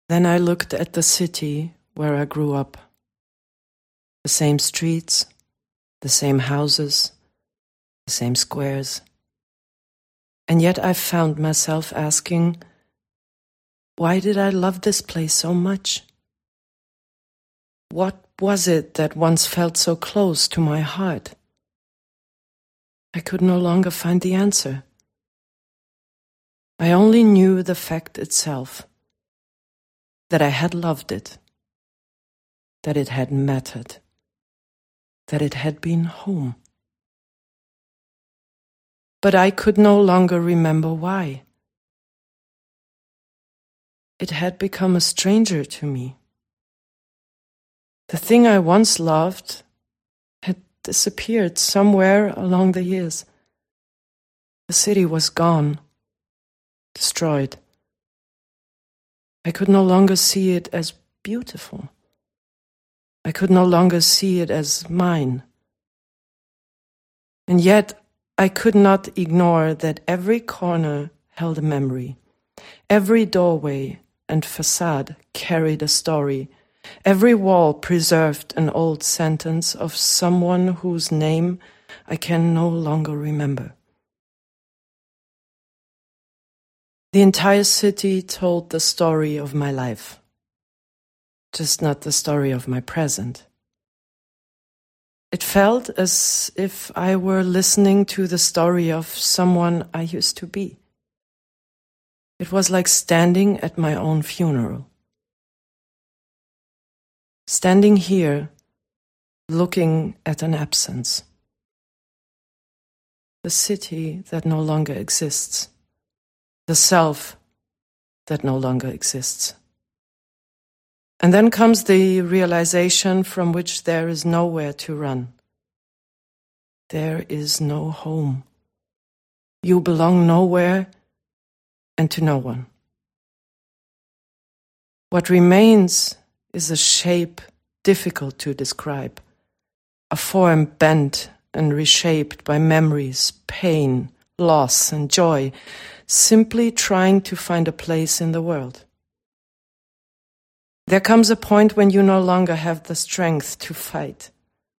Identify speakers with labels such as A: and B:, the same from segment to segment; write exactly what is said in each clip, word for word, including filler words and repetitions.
A: Then I looked at the city where I grew up. The same streets, the same houses, the same squares. And yet I found myself asking, why did I love this place so much? What was it that once felt so close to my heart? I could no longer find the answer. I only knew the fact itself, that I had loved it, that it had mattered, that it had been home. But I could no longer remember why. It had become a stranger to me. The thing I once loved had disappeared somewhere along the years. The city was gone, destroyed. I could no longer see it as beautiful. I could no longer see it as mine. And yet I could not ignore that every corner held a memory. Every doorway and facade carried a story. Every wall preserved an old sentence of someone whose name I can no longer remember. The entire city told the story of my life, just not the story of my present. It felt as if I were listening to the story of someone I used to be. It was like standing at my own funeral. Standing here, looking at an absence. The city that no longer exists. The self that no longer exists. And then comes the realization from which there is nowhere to run. There is no home. You belong nowhere and to no one. What remains is a shape difficult to describe, a form bent and reshaped by memories, pain, loss, and joy, simply trying to find a place in the world. There comes a point when you no longer have the strength to fight.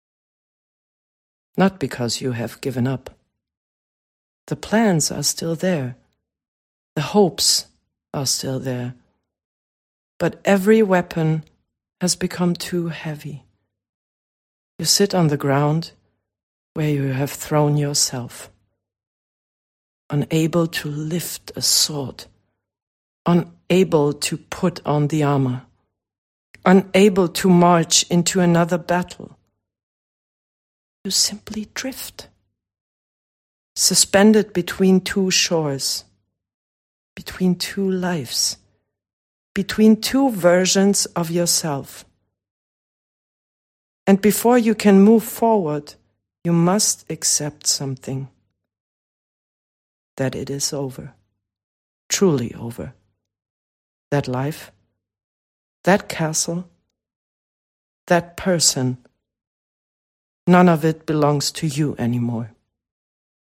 A: Not because you have given up. The plans are still there. The hopes are still there. But every weapon has become too heavy. You sit on the ground where you have thrown yourself, unable to lift a sword, unable to put on the armor, unable to march into another battle. You simply drift, suspended between two shores, between two lives, between two versions of yourself. And before you can move forward, you must accept something. That it is over, truly over. That life, that castle, that person, none of it belongs to you anymore.